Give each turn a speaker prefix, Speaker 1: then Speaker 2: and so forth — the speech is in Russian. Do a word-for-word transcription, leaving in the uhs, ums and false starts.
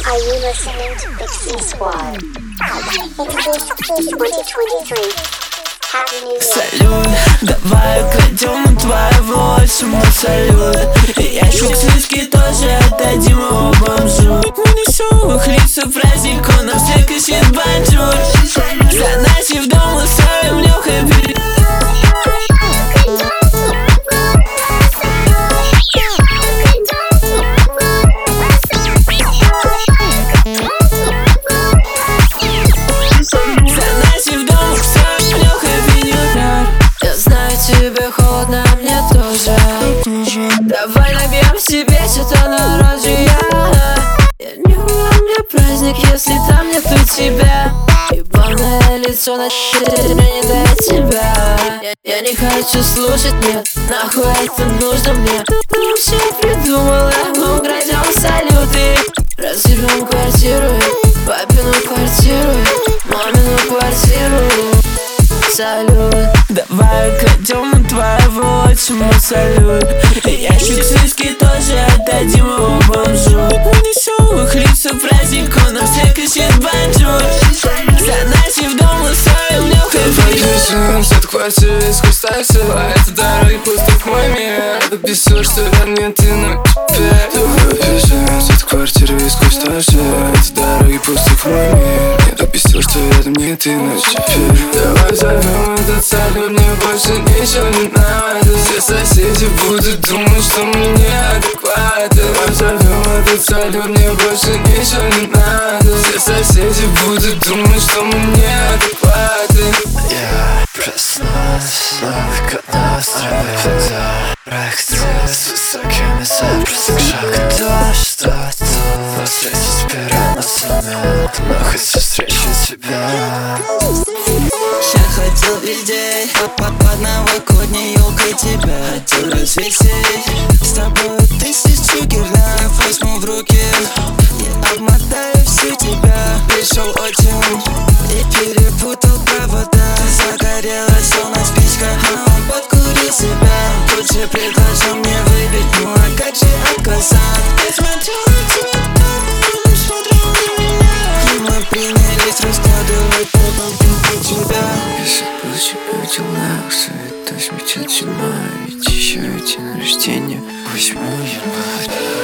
Speaker 1: Are you listening to Pixie Squad? It's twenty twenty-three. Happy New Year.
Speaker 2: Салют, давай украдем у твоего отчима салют. И ящик с виски тоже отдадим его бомжу. На веселых лицах праздник, он нам всех ищет банджур. Заначив дом, устроим легкой перед. Тебе холодно, мне тоже. Давай набьем себе что-то на оружие. Я не у меня праздник, если там нету тебя. Ебаное лицо на мне не до тебя. я, я не хочу слушать, нет, нахуй это нужно мне. Ты все придумала, мы украдем салюты. Разъебем квартиру, папину квартиру, мамину квартиру. Салют, давай украдем у твоего отчима салют. И ящик с виски тоже отдадим его бомжу. На веселых лицах праздник, он нам всех ищет банджур. Заначив дом, устроим легкой
Speaker 3: бежим от квартиры сквозь такси. Это дороги пустых мой мир. Это бесит, что я не ты, но теперь. Давай бежим от квартиры сквозь такси. Это дороги пустых мой мир. Это бесит, что я не ты, но теперь. Давай зовем этот салют, мне больше ничего не надо. Все соседи будут думать, что мы неадекваты. Давай зовем этот салют, мне больше ничего не надо. Все соседи будут думать, что мы неадекваты.
Speaker 4: Я проснулась вновь на острове Проекция с высокими запросами. Кто что тут встретить переносами, но хочу встречу тебя.
Speaker 5: Я ходил весь день под новогодней елкой тебя. Хотел развеселить с тобой тысячу гирлянд. Возьму в руки и обмотаю всю тебя. Пришел отчим и перепутал провода. Загорелась словно спичка, а он подкурил себя. Тут же предложил мне выпить, ну а как же отказать? Я смотрел на тебя, он смотрел на меня. И мы принялись раскладывать по полу тебя.
Speaker 4: Если бы у тебя дела, стоит отмечать зимой. Ведь еще и день рождения восьмого января.